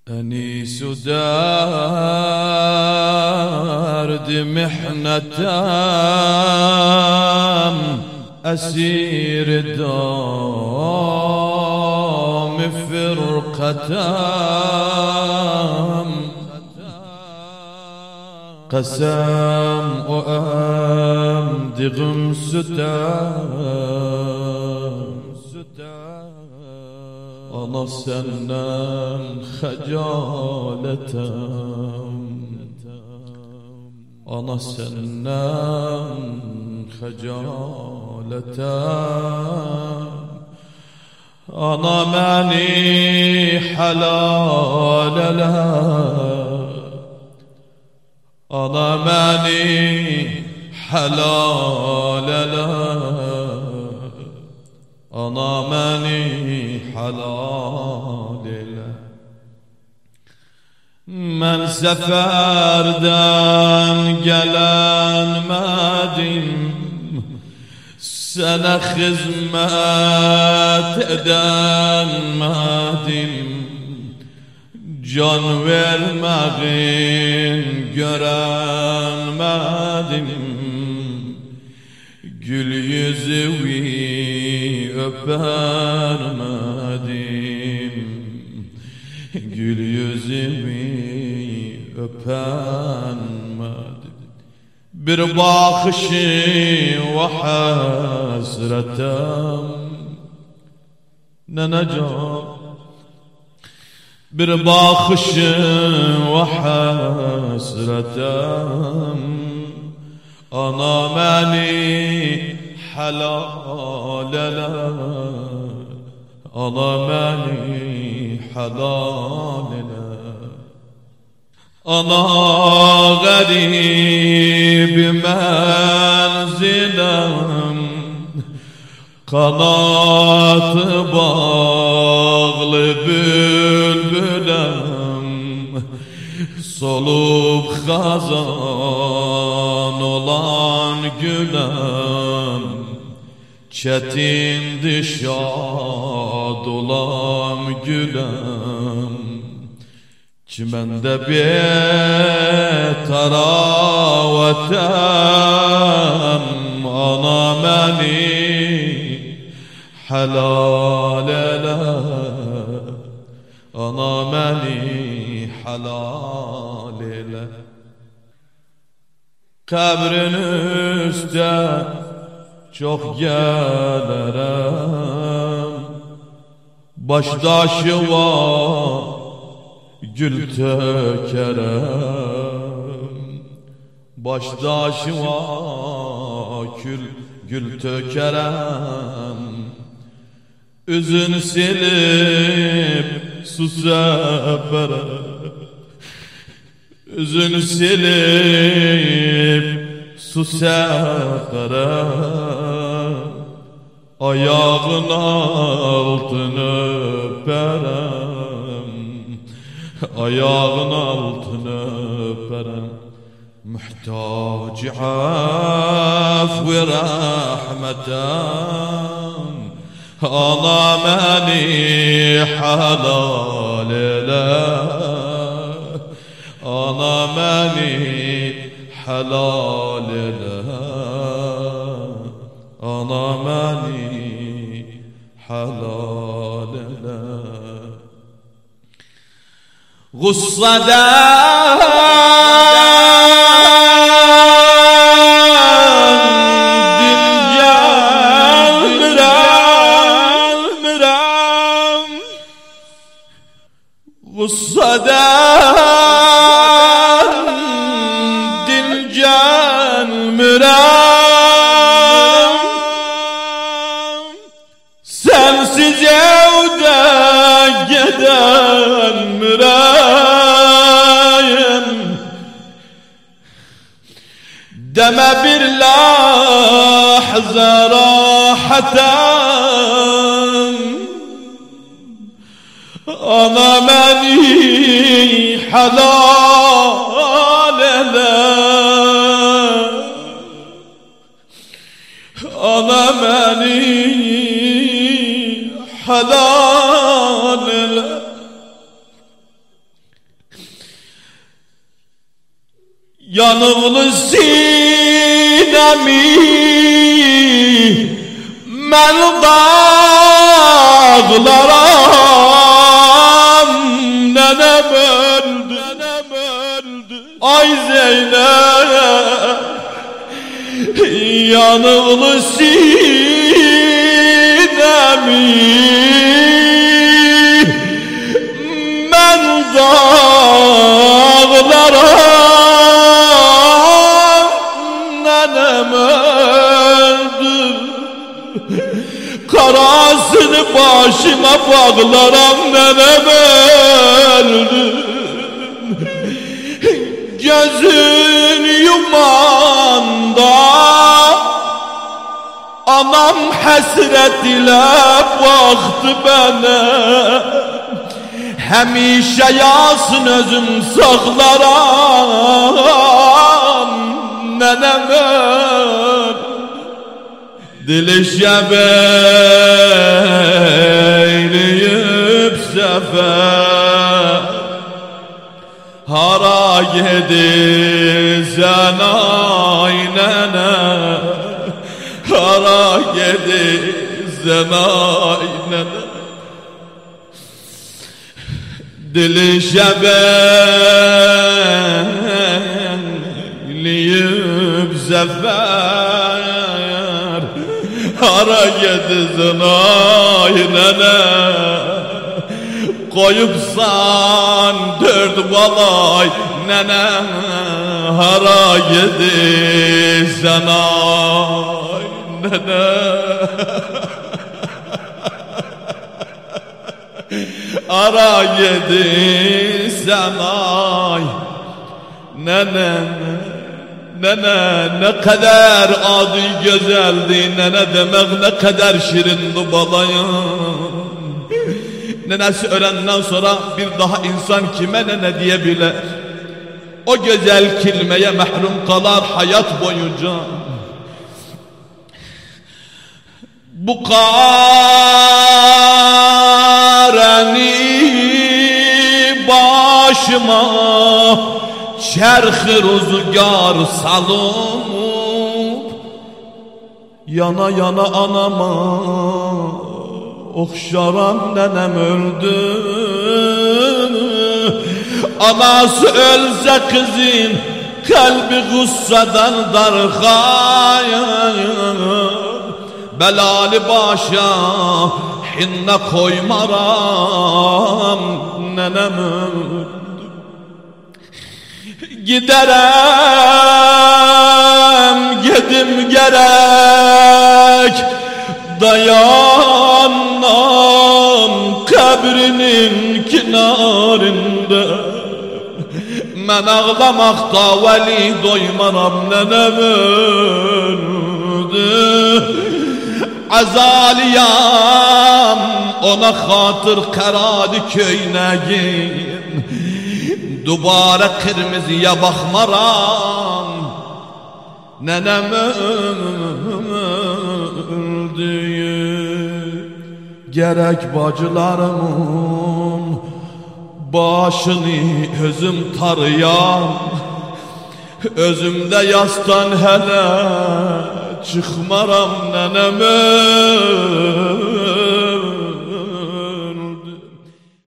أنيس درد محنتام أسير دام فرقتام قسم وأمدغم ستام أنا سنم خجالتم أنا سنم خجالتم أنا ماني حلال له أنا ماني حلال له أنا ماني حلال له من سفردن گلن مدیم سنة خزمت ادن مدیم جان vermagin görenmedim gül yüzüvi öpermedim gül yüzüvi öpermedim bir bakışı ve hasretem ne necam bir bakışı ve hasretem ana meni halal ele ana meni halal ele ana garib menzilem kanatı bağlı bülbülem solup khazan olan gülem çetin şad olan gülem çimende betaravetem ana meni halal ele ana meni halal ele kabrin üstte çok gelirim baştaşı var gül tökerim baştaşı var gül tökerim üzün silip su seperim üzün silip su seperim ayağın altını öperim ayağın altını öperim muhtaç af ve rahmetem ana meni halal ele ana meni halal ele ana meni halal ele gussadan dil canmıram sensiz evde giden mürayim deme bir lahza rahatem ana meni halal ele ana meni halal ele yanıqlı sinəmi mən dağlaram, nənəm öldü, ay Zeynep. Yanıqlı sinəmi mən dağlaram, nənəm öldü. Karasını başıma bağlaram, nənəm öldü. Gözün yumanda anam həsrət ilə baxdı mənə. Həmişə yasın özüm saxlaram, nənəm dili şəbəyləyib səfər. Hara gedirsən ay nənə, hara gedirsən ay nənə. Dili şəbəyləyib zəfər. Hara gedirsən ay nənə, koyupsan dört balay nene. Hara gedirsən ay nene. Hara gedirsən ay nene. Nene ne kadar adı güzeldi, nene demek ne kadar şirindi balayım. Nenesi ölenden sonra bir daha insan kime nene diyebilir? O güzel kelimeye mahrum kalar hayat boyunca. Bu kareni başıma çerxi rüzgar salıp, yana yana anama oxşaram, nənəm öldü. Anası ölsə kızın kalbi qussadan darxayır. Belali başa hinnə koymaram, nənəm öldü. Giderem gedim gerek, dayanam kabrinin kinarında. Ben ağlamakta veli doymaram, nenem öldü. Azaliyam ona hatır karadı köyneğin. Dubara kırmızıya bakmaram, nenem öldü. Gerek bacılarımın başını özüm tarıyam, özümde yastan hele çıkmaram, nenem öldü.